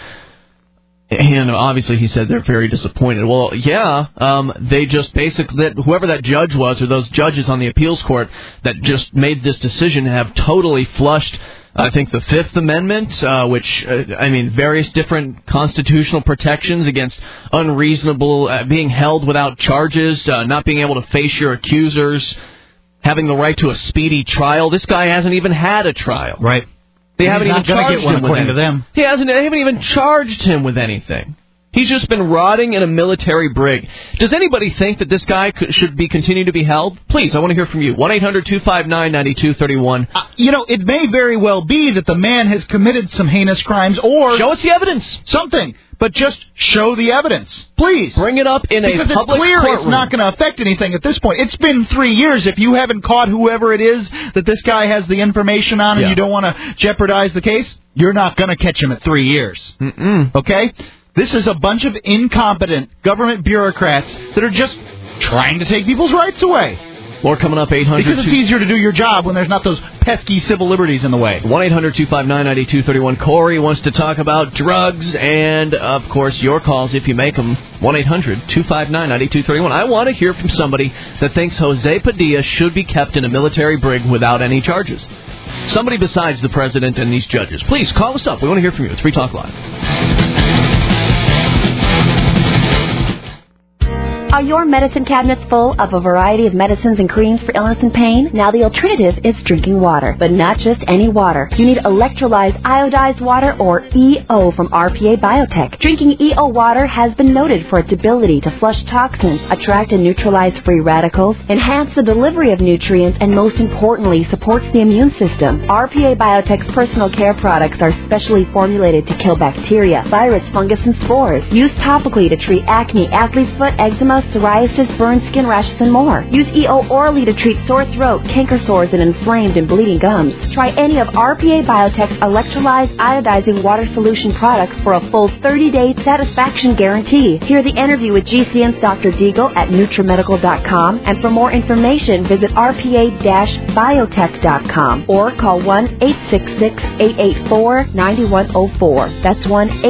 And obviously he said they're very disappointed. Well, yeah, they just basically, whoever that judge was, or those judges on the appeals court that just made this decision, have totally flushed, I think, the Fifth Amendment, which, various different constitutional protections against unreasonable, being held without charges, not being able to face your accusers, having the right to a speedy trial. This guy hasn't even had a trial. Right. They haven't even charged him with according to them. They haven't even charged him with anything. He's just been rotting in a military brig. Does anybody think that this guy should be continue to be held? Please, I want to hear from you. 1-800-259-9231. It may very well be that the man has committed some heinous crimes, or show us the evidence. Something. But just show the evidence. Please. Bring it up in a public Because it's clear courtroom. It's not going to affect anything at this point. It's been 3 years. If you haven't caught whoever it is that this guy has the information on and you don't want to jeopardize the case, you're not going to catch him at 3 years. Okay? This is a bunch of incompetent government bureaucrats that are just trying to take people's rights away. More coming up, 800... Because it's easier to do your job when there's not those pesky civil liberties in the way. 1-800-259-9231. Corey wants to talk about drugs and, of course, your calls if you make them. 1-800-259-9231. I want to hear from somebody that thinks Jose Padilla should be kept in a military brig without any charges. Somebody besides the president and these judges. Please, call us up. We want to hear from you. It's Free Talk Live. Are your medicine cabinets full of a variety of medicines and creams for illness and pain? Now the alternative is drinking water, but not just any water. You need electrolyzed iodized water, or EO, from RPA Biotech. Drinking EO water has been noted for its ability to flush toxins, attract and neutralize free radicals, enhance the delivery of nutrients, and most importantly, supports the immune system. RPA Biotech's personal care products are specially formulated to kill bacteria, virus, fungus, and spores. Used topically to treat acne, athlete's foot, eczema, psoriasis, burn, skin rashes, and more. Use EO orally to treat sore throat, canker sores, and inflamed and bleeding gums. Try any of RPA Biotech's electrolyzed iodizing water solution products for a full 30-day satisfaction guarantee. Hear the interview with GCN's Dr. Deagle at NutriMedical.com, and for more information, visit rpa-biotech.com or call 1-866-884-9104. That's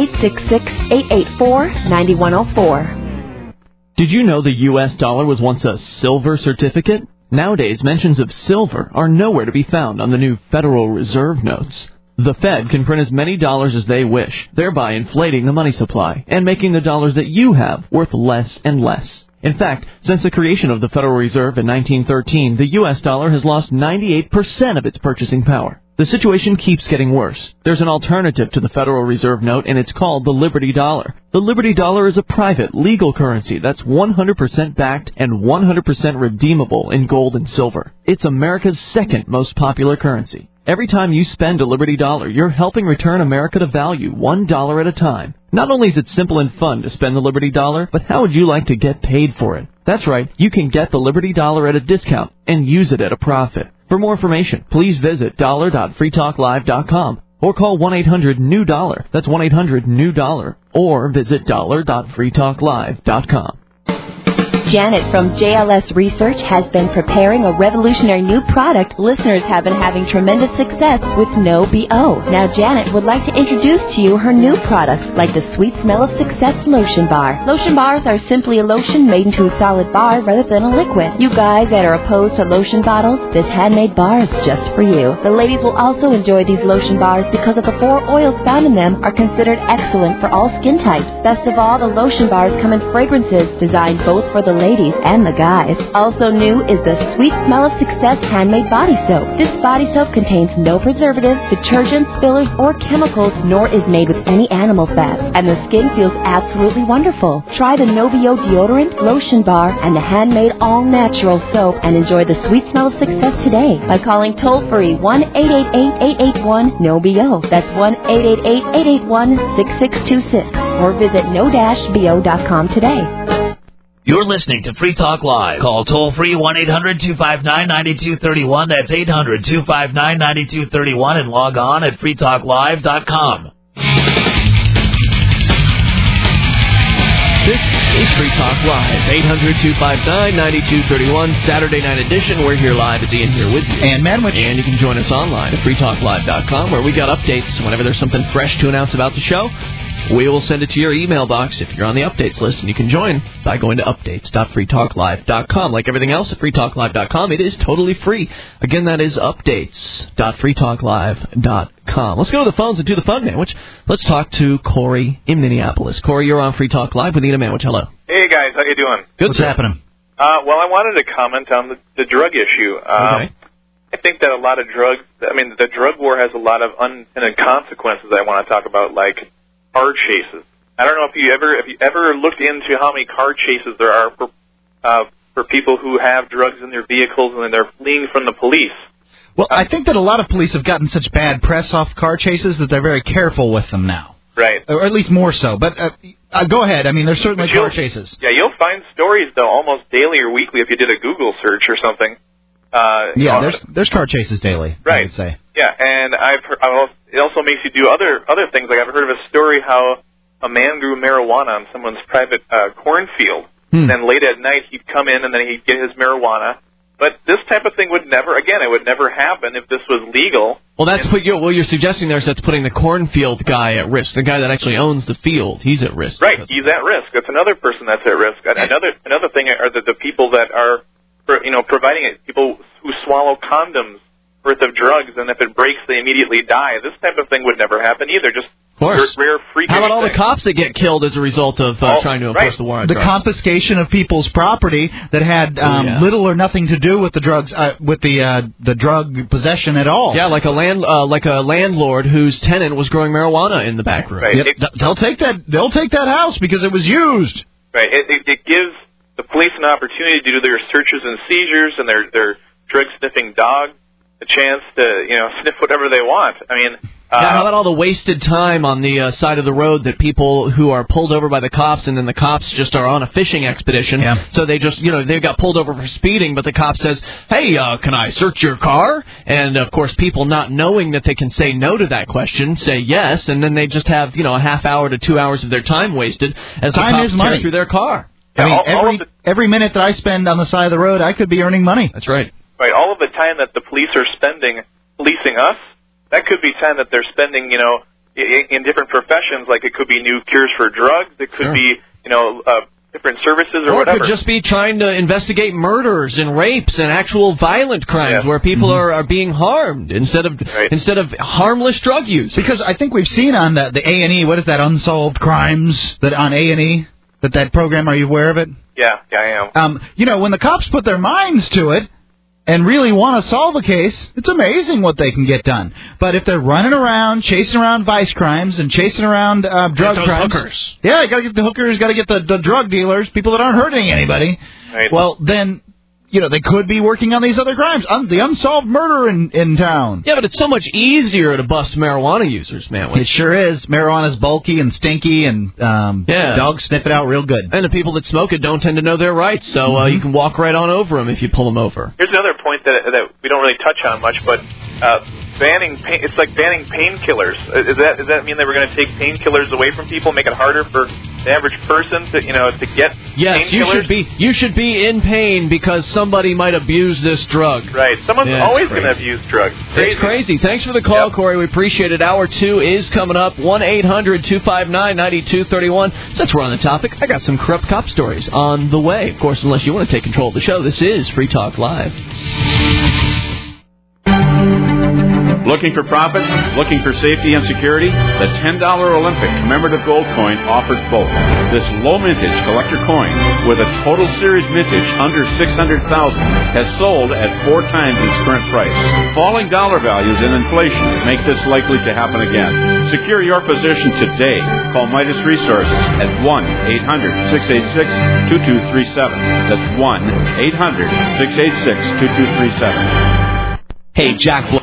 1-866-884-9104. Did you know the U.S. dollar was once a silver certificate? Nowadays, mentions of silver are nowhere to be found on the new Federal Reserve notes. The Fed can print as many dollars as they wish, thereby inflating the money supply and making the dollars that you have worth less and less. In fact, since the creation of the Federal Reserve in 1913, the U.S. dollar has lost 98% of its purchasing power. The situation keeps getting worse. There's an alternative to the Federal Reserve note, and it's called the Liberty Dollar. The Liberty Dollar is a private, legal currency that's 100% backed and 100% redeemable in gold and silver. It's America's second most popular currency. Every time you spend a Liberty Dollar, you're helping return America to value $1 at a time. Not only is it simple and fun to spend the Liberty Dollar, but how would you like to get paid for it? That's right, you can get the Liberty Dollar at a discount and use it at a profit. For more information, please visit dollar.freetalklive.com or call 1-800-NEW-DOLLAR. That's 1-800-NEW-DOLLAR. Or visit dollar.freetalklive.com. Janet from JLS Research has been preparing a revolutionary new product listeners have been having tremendous success with No BO. Now Janet would like to introduce to you her new products, like the Sweet Smell of Success Lotion Bar. Lotion bars are simply a lotion made into a solid bar rather than a liquid. You guys that are opposed to lotion bottles, this handmade bar is just for you. The ladies will also enjoy these lotion bars because of the 4 oils found in them are considered excellent for all skin types. Best of all, the lotion bars come in fragrances designed both for the ladies and the guys. Also new is the Sweet Smell of Success Handmade Body Soap. This body soap contains no preservatives, detergents, fillers, or chemicals, nor is made with any animal fat. And the skin feels absolutely wonderful. Try the No BO deodorant, lotion bar, and the handmade all-natural soap and enjoy the sweet smell of success today by calling toll-free 1-888-881-NO-BO. That's 1-888-881-6626. Or visit no-bo.com today. You're listening to Free Talk Live. Call toll-free 1-800-259-9231. That's 800-259-9231. And log on at freetalklive.com. This is Free Talk Live, 800-259-9231, Saturday night edition. We're here live. It's Ian here with you. And Manwich. And you can join us online at freetalklive.com, where we got updates whenever there's something fresh to announce about the show. We will send it to your email box if you're on the updates list, and you can join by going to updates.freetalklive.com. Like everything else at freetalklive.com, it is totally free. Again, that is updates.freetalklive.com. Let's go to the phones and do the fun, Manwich. Let's talk to Corey in Minneapolis. Corey, you're on Free Talk Live with Nina Manwich. Hello. Hey, guys. How you doing? Good. What's happening? Well, I wanted to comment on the drug issue. Okay. I think that a lot of drugs, the drug war has a lot of unintended consequences I want to talk about, like car chases. I don't know if you ever looked into how many car chases there are for people who have drugs in their vehicles and they're fleeing from the police. Well, I think that a lot of police have gotten such bad press off car chases that they're very careful with them now. Right. Or at least more so. But go ahead. I mean, there's certainly car chases. Yeah, you'll find stories, though, almost daily or weekly if you did a Google search or something. There's car chases daily, right. I would say. Yeah, and it also makes you do other things. Like I've heard of a story how a man grew marijuana on someone's private cornfield. And then late at night he'd come in and then he'd get his marijuana. But this type of thing would never happen if this was legal. Well, that's what you're suggesting there is that's putting the cornfield guy at risk. The guy that actually owns the field, he's at risk. Right, he's at risk. That's another person that's at risk. Another thing are the people that are, providing it. People who swallow condoms worth of drugs, and if it breaks, they immediately die. This type of thing would never happen either. Just Of course. Rare freakish How about all the things. cops that get killed as a result of trying to enforce the war on the drugs? confiscation of people's property that had little or nothing to do with the drugs, with the drug possession at all. Yeah, like a landlord whose tenant was growing marijuana in the back room. Right. Yep. They'll take that house because it was used. Right. It gives the police an opportunity to do their searches and seizures and their drug-sniffing dog a chance to, sniff whatever they want. I mean... how about all the wasted time on the side of the road that people who are pulled over by the cops, and then the cops just are on a fishing expedition. Yeah. So they just, they got pulled over for speeding, but the cop says, hey, can I search your car? And, of course, people not knowing that they can say no to that question say yes, and then they just have, a half hour to 2 hours of their time wasted as the cops tear through their car. I mean, every minute that I spend on the side of the road, I could be earning money. That's right. Right. All of the time that the police are spending policing us, that could be time that they're spending, in different professions. Like it could be new cures for drugs. It could be, different services or whatever. It could just be trying to investigate murders and rapes and actual violent crimes where people are being harmed instead of harmless drug use. Because I think we've seen on the A&E, what is that, Unsolved Crimes, that on A&E, that program, are you aware of it? Yeah, I am. When the cops put their minds to it, and really want to solve a case, it's amazing what they can get done. But if they're running around, chasing around vice crimes and chasing around drug crimes... hookers. Yeah, you got to get the hookers, got to get the drug dealers, people that aren't hurting anybody. Right. Well, then, they could be working on these other crimes. The unsolved murder in town. Yeah, but it's so much easier to bust marijuana users, man. It sure is. Marijuana's bulky and stinky, and dogs sniff it out real good. And the people that smoke it don't tend to know their rights, so you can walk right on over them if you pull them over. Here's another point that we don't really touch on much, but it's like banning painkillers. Does that mean that we're going to take painkillers away from people, make it harder for the average person to get Yes, painkillers? you should be in pain because somebody might abuse this drug. Right. Someone's always going to abuse drugs. It's crazy. Thanks for the call, Corey. We appreciate it. Hour 2 is coming up. 1-800-259-9231. Since we're on the topic, I got some corrupt cop stories on the way. Of course, unless you want to take control of the show, this is Free Talk Live. Looking for profits? Looking for safety and security? The $10 Olympic commemorative gold coin offers both. This low mintage collector coin with a total series mintage under $600,000 has sold at 4 times its current price. Falling dollar values and inflation make this likely to happen again. Secure your position today. Call Midas Resources at 1-800-686-2237. That's 1-800-686-2237. Hey, Jack